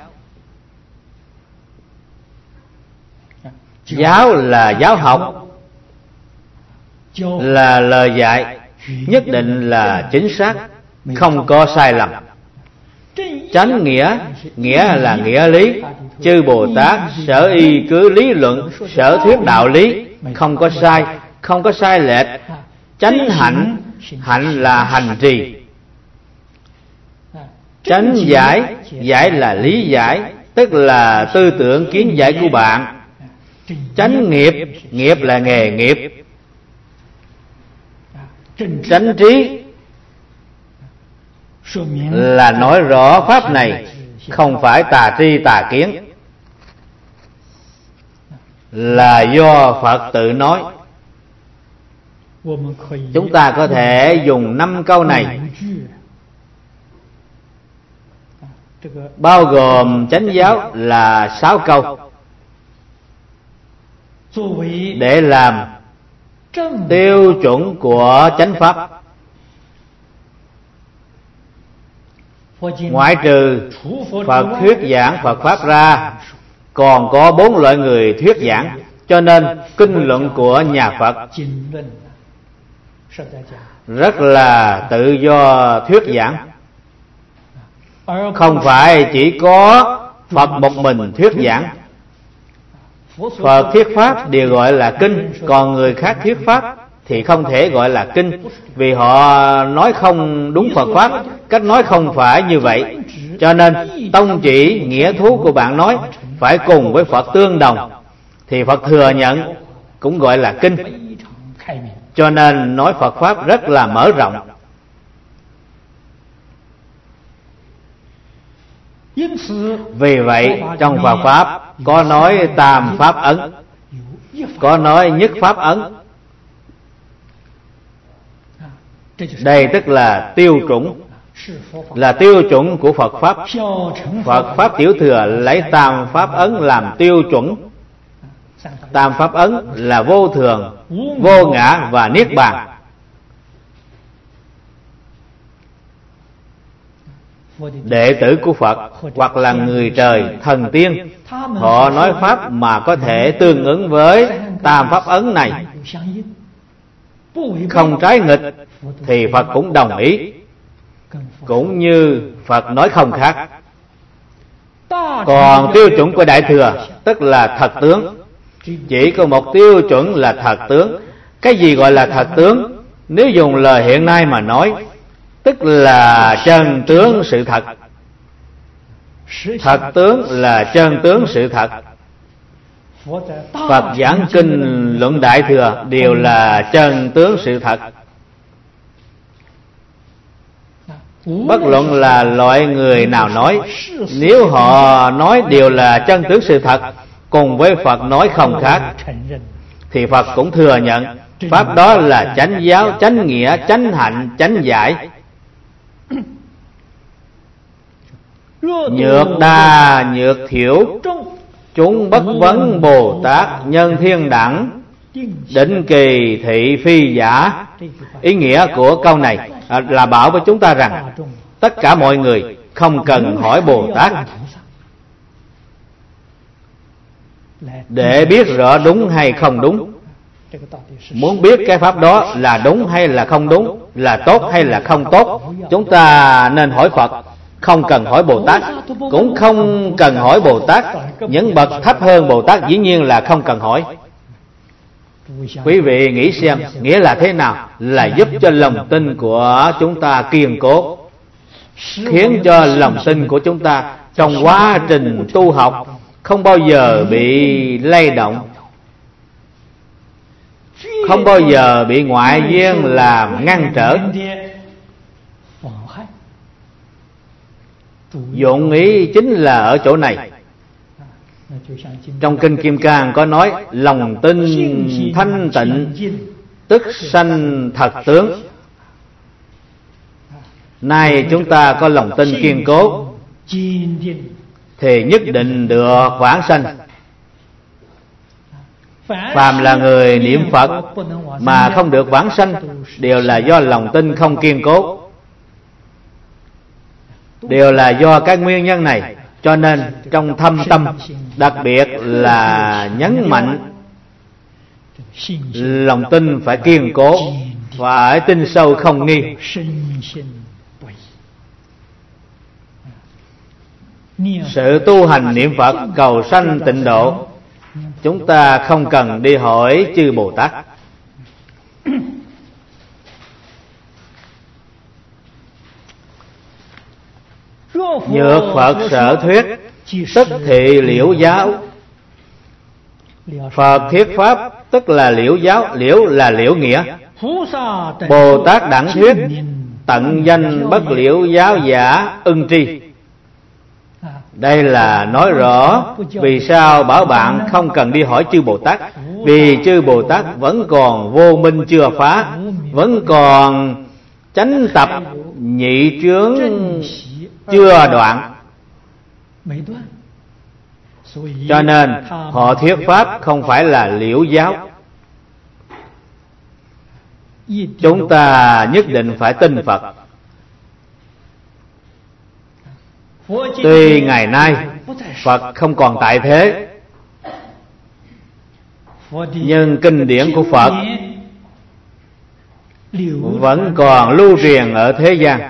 Giáo là giáo học, là lời dạy, nhất định là chính xác, không có sai lầm. Chánh nghĩa, nghĩa là nghĩa lý. Chư Bồ Tát sở y cứ lý luận, sở thuyết đạo lý, không có sai, không có sai lệch. Chánh hạnh, hạnh là hành trì. Chánh giải, giải là lý giải, tức là tư tưởng kiến giải của bạn. Chánh nghiệp, nghiệp là nghề nghiệp. Chánh trí là nói rõ pháp này không phải tà tri tà kiến, là do Phật tự nói. Chúng ta có thể dùng 5 câu này, bao gồm chánh giáo là 6 câu, để làm tiêu chuẩn của chánh pháp. Ngoại trừ Phật thuyết giảng Phật pháp ra, còn có 4 loại người thuyết giảng. Cho nên kinh luận của nhà Phật rất là tự do thuyết giảng, không phải chỉ có Phật một mình thuyết giảng. Phật thuyết pháp đều gọi là kinh, còn người khác thuyết pháp thì không thể gọi là kinh, vì họ nói không đúng Phật pháp, cách nói không phải như vậy. Cho nên tông chỉ nghĩa thú của bạn nói phải cùng với Phật tương đồng thì Phật thừa nhận, cũng gọi là kinh. Cho nên nói Phật pháp rất là mở rộng. Vì vậy trong Phật pháp có nói tam pháp ấn, có nói nhất pháp ấn. Đây tức là tiêu chuẩn, là tiêu chuẩn của Phật pháp. Phật pháp tiểu thừa lấy tam pháp ấn làm tiêu chuẩn. Tam pháp ấn là vô thường, vô ngã và niết bàn. Đệ tử của Phật hoặc là người trời, thần tiên, họ nói pháp mà có thể tương ứng với tam pháp ấn này, không trái nghịch, thì Phật cũng đồng ý, cũng như Phật nói không khác. Còn tiêu chuẩn của Đại Thừa tức là thật tướng. Chỉ có một tiêu chuẩn là thật tướng. Cái gì gọi là thật tướng? Nếu dùng lời hiện nay mà nói, tức là chân tướng sự thật. Thật tướng là chân tướng sự thật. Phật giảng kinh luận Đại Thừa đều là chân tướng sự thật. Bất luận là loại người nào nói, nếu họ nói đều là chân tướng sự thật, cùng với Phật nói không khác, thì Phật cũng thừa nhận pháp đó là chánh giáo, chánh nghĩa, chánh hạnh, chánh giải. Nhược đa nhược thiểu, chúng bất vấn Bồ Tát nhân thiên đẳng, định kỳ thị phi giả. Ý nghĩa của câu này là bảo với chúng ta rằng tất cả mọi người không cần hỏi Bồ Tát để biết rõ đúng hay không đúng. Muốn biết cái pháp đó là đúng hay là không đúng, là tốt hay là không tốt, chúng ta nên hỏi Phật, không cần hỏi Bồ Tát. Cũng không cần hỏi Bồ Tát, những bậc thấp hơn Bồ Tát dĩ nhiên là không cần hỏi. Quý vị nghĩ xem, nghĩa là thế nào? Là giúp cho lòng tin của chúng ta kiên cố, khiến cho lòng tin của chúng ta trong quá trình tu học không bao giờ bị lay động, không bao giờ bị ngoại duyên làm ngăn trở. Dụng ý chính là ở chỗ này. Trong Kinh Kim Cang có nói, lòng tin thanh tịnh tức sanh thật tướng. Nay chúng ta có lòng tin kiên cố thì nhất định được vãng sanh. Phàm là người niệm Phật mà không được vãng sanh đều là do lòng tin không kiên cố, đều là do cái nguyên nhân này. Cho nên trong thâm tâm đặc biệt là nhấn mạnh lòng tin phải kiên cố, phải tin sâu không nghi. Sự tu hành niệm Phật cầu sanh tịnh độ, chúng ta không cần đi hỏi chư Bồ Tát. Nhược Phật sở thuyết, tức thị liễu giáo. Phật thuyết pháp tức là liễu giáo, liễu là liễu nghĩa. Bồ Tát đẳng thuyết, tận danh bất liễu giáo giả ưng tri. Đây là nói rõ vì sao bảo bạn không cần đi hỏi chư Bồ Tát. Vì chư Bồ Tát vẫn còn vô minh chưa phá, vẫn còn chánh tập nhị chướng chưa đoạn, cho nên họ thuyết pháp không phải là liễu giáo. Chúng ta nhất định phải tin Phật. Tuy ngày nay Phật không còn tại thế, nhưng kinh điển của Phật vẫn còn lưu truyền ở thế gian.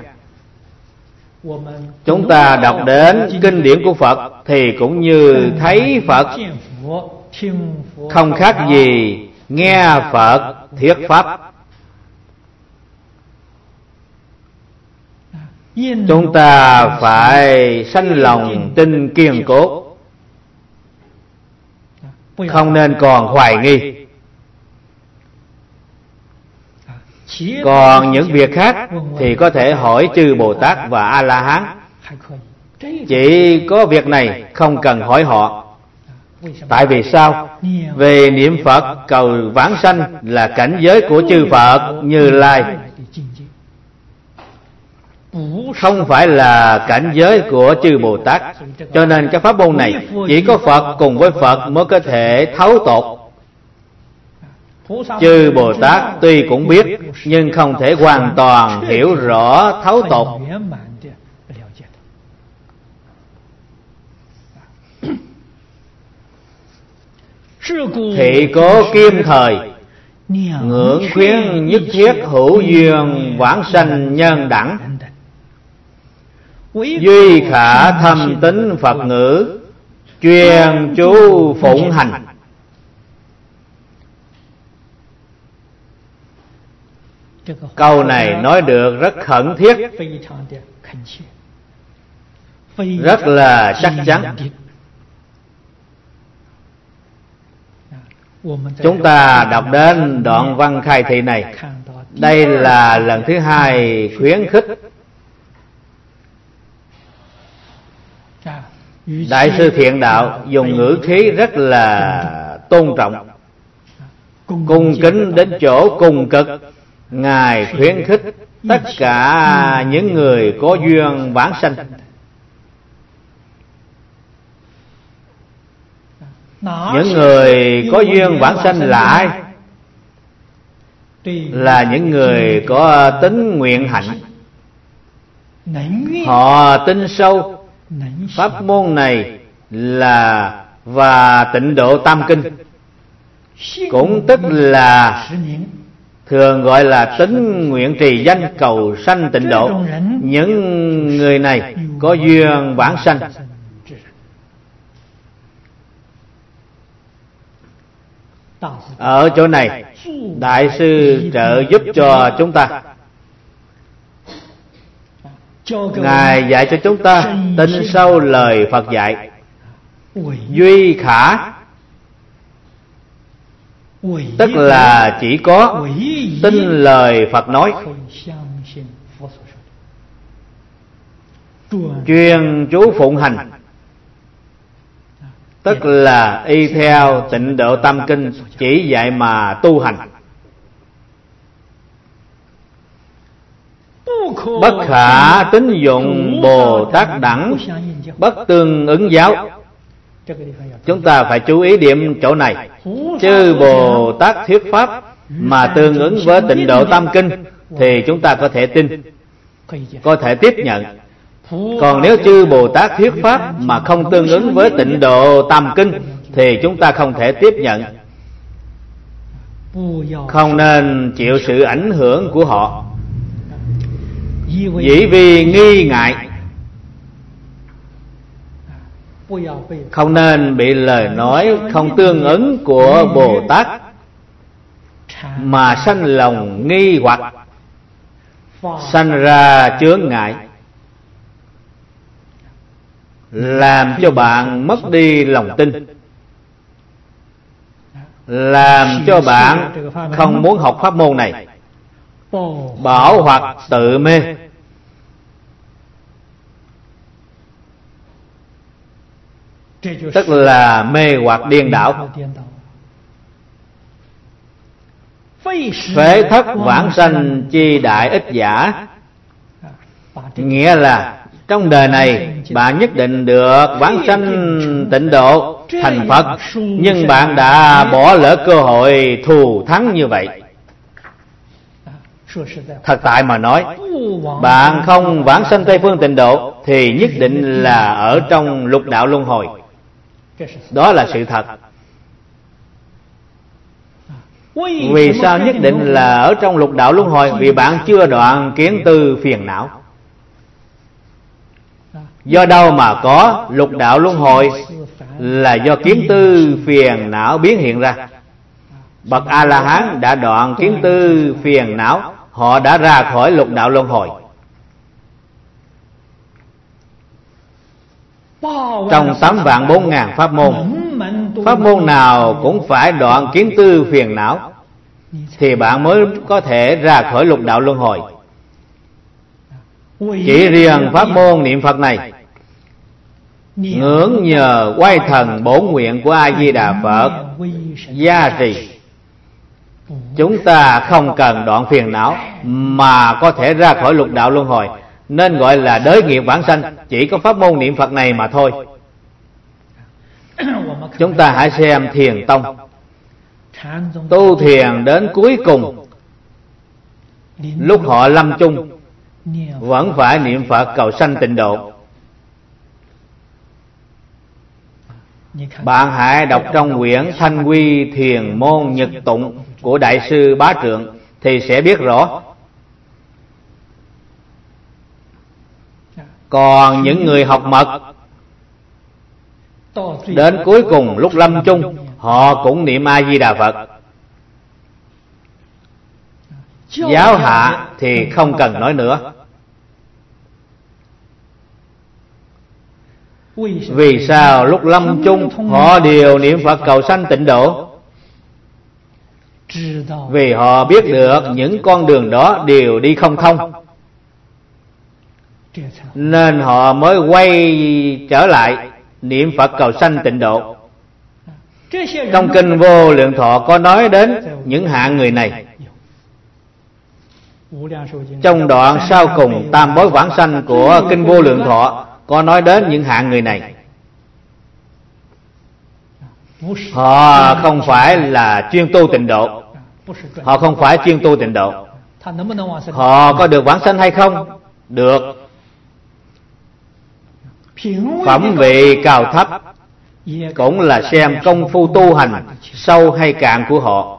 Chúng ta đọc đến kinh điển của Phật thì cũng như thấy Phật, không khác gì nghe Phật thuyết pháp. Chúng ta phải sanh lòng tin kiên cố, không nên còn hoài nghi. Còn những việc khác thì có thể hỏi chư Bồ Tát và A-la-hán. Chỉ có việc này không cần hỏi họ. Tại vì sao? Vì niệm Phật cầu vãng sanh là cảnh giới của chư Phật Như Lai, không phải là cảnh giới của chư Bồ Tát. Cho nên cái pháp môn này chỉ có Phật cùng với Phật mới có thể thấu tột. Chư Bồ Tát tuy cũng biết, nhưng không thể hoàn toàn hiểu rõ thấu tột. Thị cố kim thời, ngưỡng khuyến nhất thiết hữu duyên vãng sanh nhân đẳng. Duy khả thâm tín Phật ngữ, chuyên chú phụng hành. Câu này nói được rất khẩn thiết, rất là chắc chắn. Chúng ta đọc đến đoạn văn khai thị này, đây là lần thứ hai khuyến khích Đại sư Thiện Đạo dùng ngữ khí rất là tôn trọng, cung kính đến chỗ cùng cực. Ngài khuyến khích tất cả những người có duyên vãng sanh. Những người có duyên vãng sanh là ai? Là những người có tính nguyện hạnh. Họ tin sâu pháp môn này là và tịnh độ tam kinh, cũng tức là thường gọi là tính nguyện trì danh cầu sanh tịnh độ. Những người này có duyên vãng sanh. Ở chỗ này, Đại sư trợ giúp cho chúng ta. Ngài dạy cho chúng ta tin sâu lời Phật dạy, duy khả, tức là chỉ có tin lời Phật nói, chuyên chú phụng hành, tức là y theo tịnh độ tam kinh chỉ dạy mà tu hành. Bất khả tín dụng Bồ Tát đẳng, bất tương ứng giáo. Chúng ta phải chú ý điểm chỗ này. Chư Bồ Tát thuyết pháp mà tương ứng với tịnh độ tam kinh thì chúng ta có thể tin, có thể tiếp nhận. Còn nếu chư Bồ Tát thuyết pháp mà không tương ứng với tịnh độ tam kinh thì chúng ta không thể tiếp nhận. Không nên chịu sự ảnh hưởng của họ, dĩ vì nghi ngại. Không nên bị lời nói không tương ứng của Bồ Tát mà sanh lòng nghi hoặc, sanh ra chướng ngại, làm cho bạn mất đi lòng tin, làm cho bạn không muốn học pháp môn này, bảo hoặc tự mê. Tức là mê hoặc điên đảo. Phế thất vãng sanh chi đại ích giả, nghĩa là trong đời này bạn nhất định được vãng sanh tịnh độ thành Phật, nhưng bạn đã bỏ lỡ cơ hội thù thắng như vậy. Thật tại mà nói, bạn không vãng sanh Tây phương tịnh độ thì nhất định là ở trong lục đạo luân hồi. Đó là sự thật. Vì sao nhất định là ở trong lục đạo luân hồi? Vì bạn chưa đoạn kiến tư phiền não. Do đâu mà có lục đạo luân hồi? Là do kiến tư phiền não biến hiện ra. Bậc A-la-hán đã đoạn kiến tư phiền não, họ đã ra khỏi lục đạo luân hồi. Trong 8.400.000 pháp môn, pháp môn nào cũng phải đoạn kiến tư phiền não thì bạn mới có thể ra khỏi lục đạo luân hồi. Chỉ riêng pháp môn niệm Phật này, ngưỡng nhờ quay thần bổn nguyện của A Di Đà Phật gia trì, chúng ta không cần đoạn phiền não mà có thể ra khỏi lục đạo luân hồi, nên gọi là đới nghiệp vãng sanh. Chỉ có pháp môn niệm Phật này mà thôi. Chúng ta hãy xem Thiền Tông, tu thiền đến cuối cùng, lúc họ lâm chung vẫn phải niệm Phật cầu sanh tịnh độ. Bạn hãy đọc trong quyển Thanh Quy Thiền Môn Nhật Tụng của Đại sư Bá Trượng thì sẽ biết rõ. Còn những người học mật, đến cuối cùng lúc lâm chung họ cũng niệm A Di Đà Phật. Giáo hạ thì không cần nói nữa. Vì sao lúc lâm chung họ đều niệm Phật cầu sanh tịnh độ? Vì họ biết được những con đường đó đều đi không thông. nên họ mới quay trở lại niệm Phật cầu sanh tịnh độ. Trong kinh Vô Lượng Thọ có nói đến những hạng người này. Trong đoạn sau cùng Tam Bối Vãng Sanh của kinh Vô Lượng Thọ có nói đến những hạng người này. Họ không phải là chuyên tu tịnh độ. Họ không phải chuyên tu tịnh độ. Họ có được vãng sanh hay không? Được. Phẩm vị cao thấp cũng là xem công phu tu hành sâu hay cạn của họ.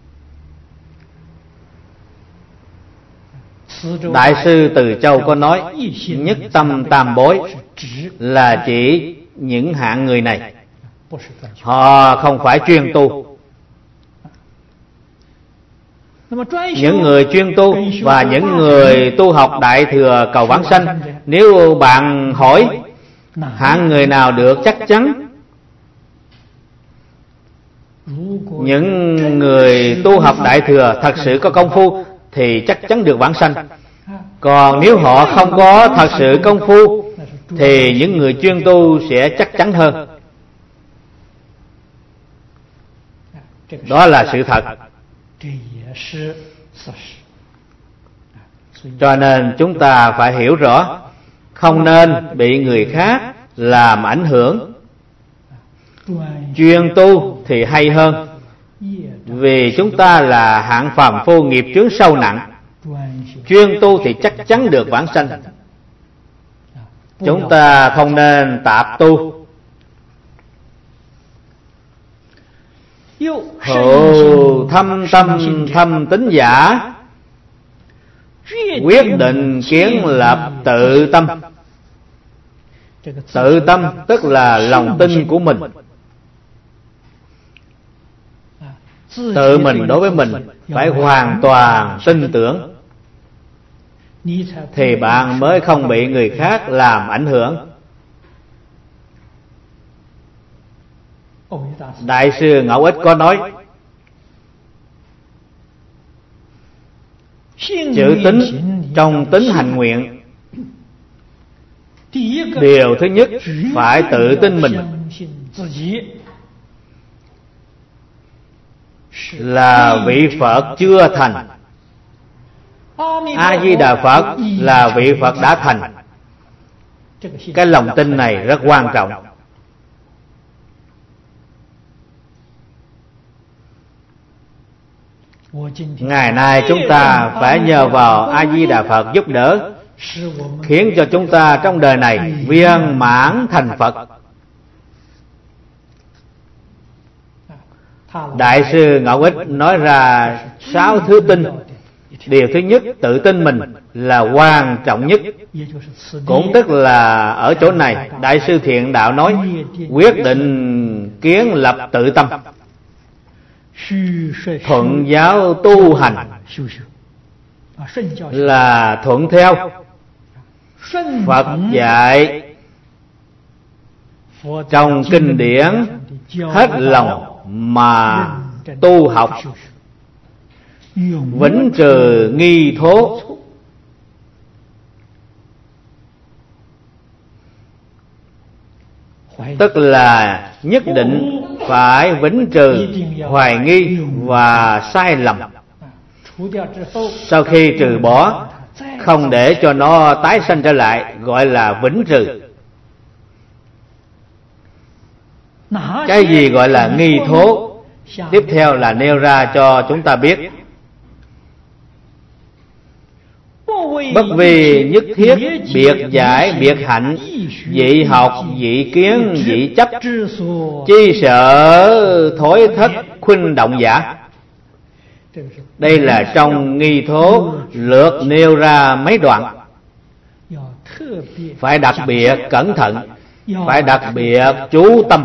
Đại sư Từ Châu có nói nhất tâm tam bối là chỉ những hạng người này. Họ không phải chuyên tu. Những người chuyên tu và những người tu học Đại Thừa cầu vãng sanh, nếu bạn hỏi hạng người nào được chắc chắn, những người tu học Đại Thừa thật sự có công phu thì chắc chắn được vãng sanh. Còn nếu họ không có thật sự công phu thì những người chuyên tu sẽ chắc chắn hơn. Đó là sự thật. Cho nên chúng ta phải hiểu rõ, không nên bị người khác làm ảnh hưởng. Chuyên tu thì hay hơn, vì chúng ta là hạng phàm phu nghiệp chướng sâu nặng. Chuyên tu thì chắc chắn được vãng sanh. Chúng ta không nên tạp tu. Hữu thâm tâm thâm tín giả, quyết định kiến lập tự tâm. Tự tâm tức là lòng tin của mình. Tự mình đối với mình phải hoàn toàn tin tưởng, thì bạn mới không bị người khác làm ảnh hưởng. Đại sư Ngẫu Ích có nói, chữ tín trong tín hành nguyện, điều thứ nhất phải tự tin mình là vị Phật chưa thành. A Di Đà Phật là vị Phật đã thành. Cái lòng tin này rất quan trọng. Ngày nay chúng ta phải nhờ vào A Di Đà Phật giúp đỡ, khiến cho chúng ta trong đời này viên mãn thành Phật. Đại sư Ngẫu Ích nói ra 6 thứ tin. Điều thứ nhất, tự tin mình là quan trọng nhất. Cũng tức là ở chỗ này Đại sư Thiện Đạo nói quyết định kiến lập tự tâm, thuận giáo tu hành là thuận theo Phật dạy trong kinh điển, hết lòng mà tu học, vĩnh trừ nghi thố. Tức là nhất định phải vĩnh trừ hoài nghi và sai lầm. Sau khi trừ bỏ, không để cho nó tái sanh trở lại, gọi là vĩnh trừ. Cái gì gọi là nghi thố? Tiếp theo là nêu ra cho chúng ta biết. Bất vì nhất thiết biệt giải biệt hạnh, dị học dị kiến dị chấp, chi sợ thối thất khuynh động giả. Đây là trong nghi thố lược nêu ra mấy đoạn. Phải đặc biệt cẩn thận, phải đặc biệt chú tâm,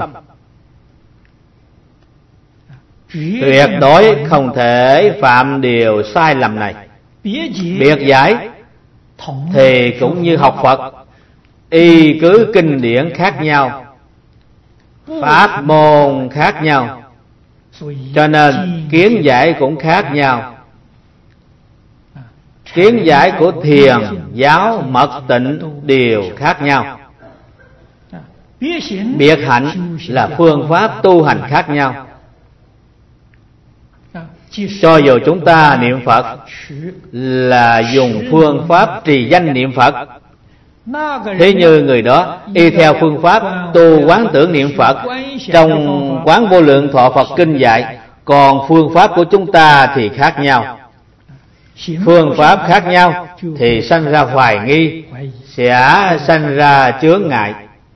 tuyệt đối không thể phạm điều sai lầm này. Biệt giải thì cũng như học Phật, y cứ kinh điển khác nhau, pháp môn khác nhau, cho nên kiến giải cũng khác nhau. Kiến giải của thiền, giáo, mật tịnh đều khác nhau. Biệt hạnh là phương pháp tu hành khác nhau. Cho dù chúng ta niệm Phật là dùng phương pháp trì danh niệm Phật, thế như người đó y theo phương pháp tu quán tưởng niệm Phật trong Quán Vô Lượng Thọ Phật Kinh dạy, còn phương pháp của chúng ta thì khác nhau. Phương pháp khác nhau thì sanh ra hoài nghi, sẽ sanh ra chướng ngại.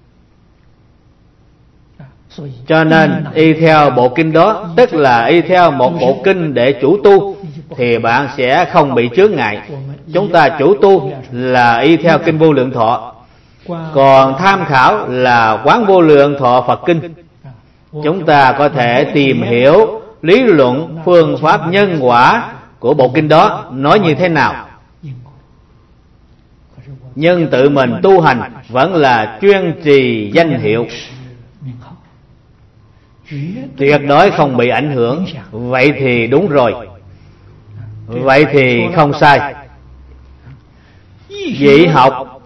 Cho nên y theo bộ kinh đó, tức là y theo một bộ kinh để chủ tu, thì bạn sẽ không bị chướng ngại. Chúng ta chủ tu là y theo Kinh Vô Lượng Thọ, còn tham khảo là Quán Vô Lượng Thọ Phật Kinh. Chúng ta có thể tìm hiểu lý luận phương pháp nhân quả của bộ kinh đó nói như thế nào, nhưng tự mình tu hành vẫn là chuyên trì danh hiệu, tuyệt đối không bị ảnh hưởng. Vậy thì đúng rồi, vậy thì không sai. Vị học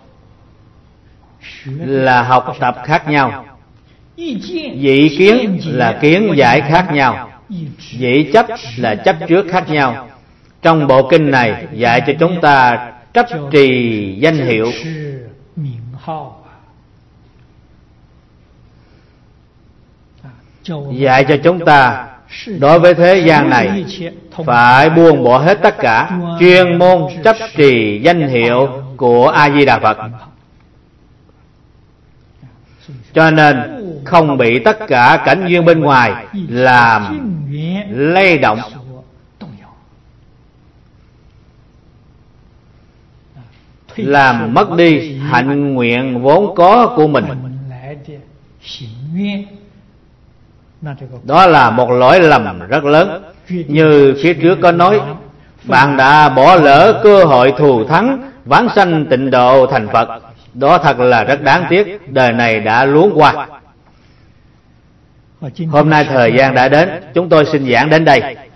là học tập khác nhau, vị kiến là kiến giải khác nhau, vị chấp là chấp trước khác nhau. Trong bộ kinh này dạy cho chúng ta chấp trì danh hiệu, dạy cho chúng ta đối với thế gian này phải buông bỏ hết tất cả, chuyên môn chấp trì danh hiệu của A Di Đà Phật. Cho nên không bị tất cả cảnh duyên bên ngoài làm lay động. Làm mất đi hạnh nguyện vốn có của mình. Đó là một lỗi lầm rất lớn. Như phía trước có nói, bạn đã bỏ lỡ cơ hội thù thắng vãng sanh tịnh độ thành Phật. Đó thật là rất đáng tiếc, đời này đã luống qua. Hôm nay thời gian đã đến, chúng tôi xin giảng đến đây.